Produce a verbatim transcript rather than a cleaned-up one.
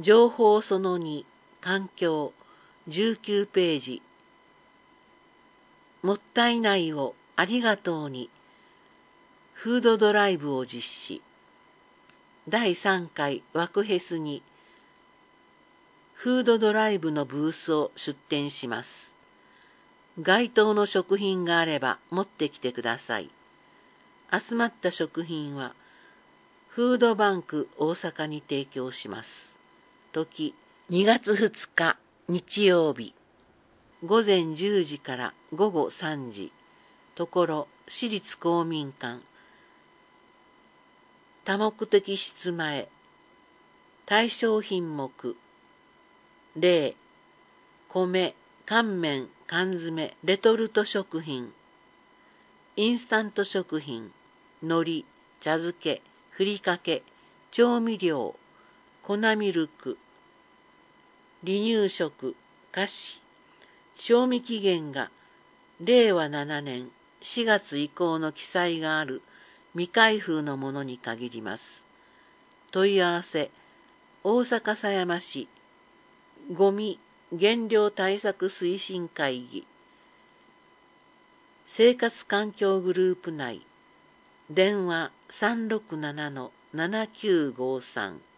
情報そのに、環境、じゅうきゅうページ。もったいないをありがとうに、フードドライブを実施。だいさんかいワクフェスに、フードドライブのブースを出展します。該当の食品があれば持ってきてください。集まった食品は、フードバンク大阪に提供します。時、にがつふつか日曜日。午前じゅうじから午後さんじ。ところ、私立公民館。多目的室前。対象品目。例、米、乾麺、缶詰、レトルト食品。インスタント食品。海苔、茶漬け、ふりかけ、調味料、粉ミルク。離乳食、菓子。賞味期限がれいわななねんしがつ以降の記載がある未開封のものに限ります。問い合わせ、大阪狭山市ゴミ減量対策推進会議生活環境グループ内電話 さんろくななのななきゅうごさん